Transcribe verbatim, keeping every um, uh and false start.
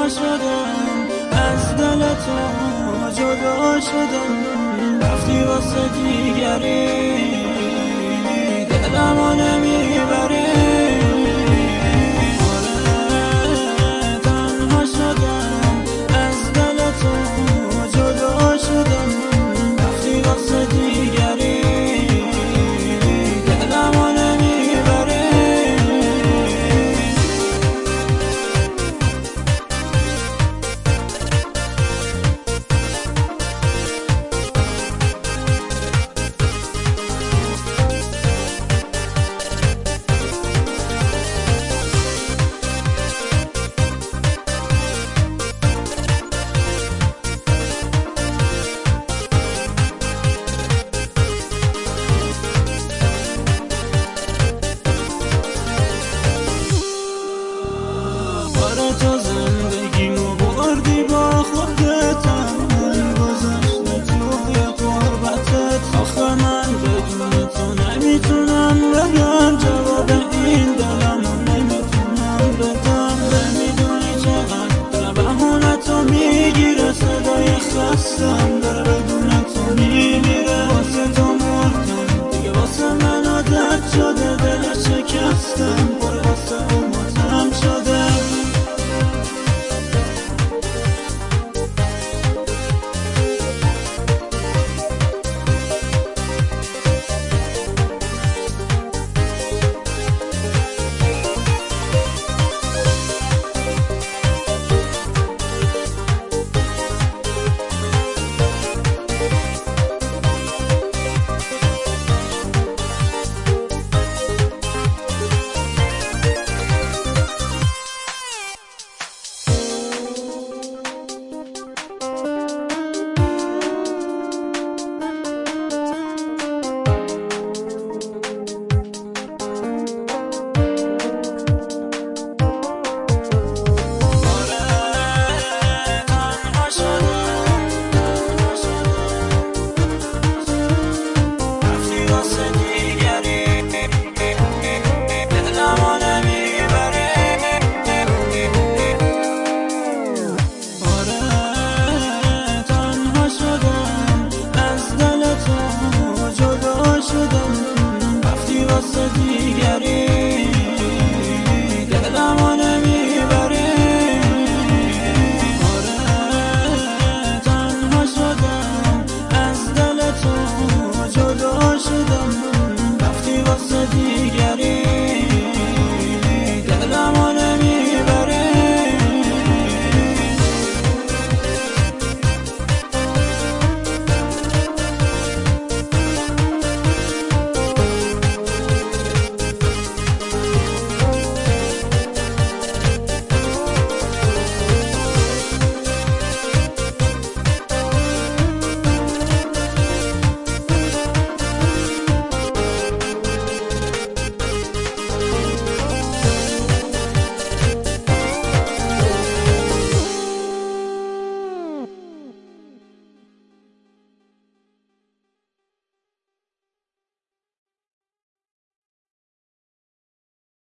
تنها شدم، از دل تو جدا شدم، رفتی واسه دیگری دلمو نمیبری. آره تنها شدم، از دل تو جدا شدم، رفتی واسه دیگری دلمو نمیبری. تو زندگیمو بردی با خودتم، گذاشته توی قربتت. آخه من بدون تو نمیتونم بگم جواب این دلمو نمیتونم بدم. نمیدونی چقدر بهونه تو میگیره، صدای خستم داره بدون تو میمیره. واسه تو مردم دیگه، واسه من عادت شده، دل شکستم پر واسه امتم شده. رفتی واسه دیگری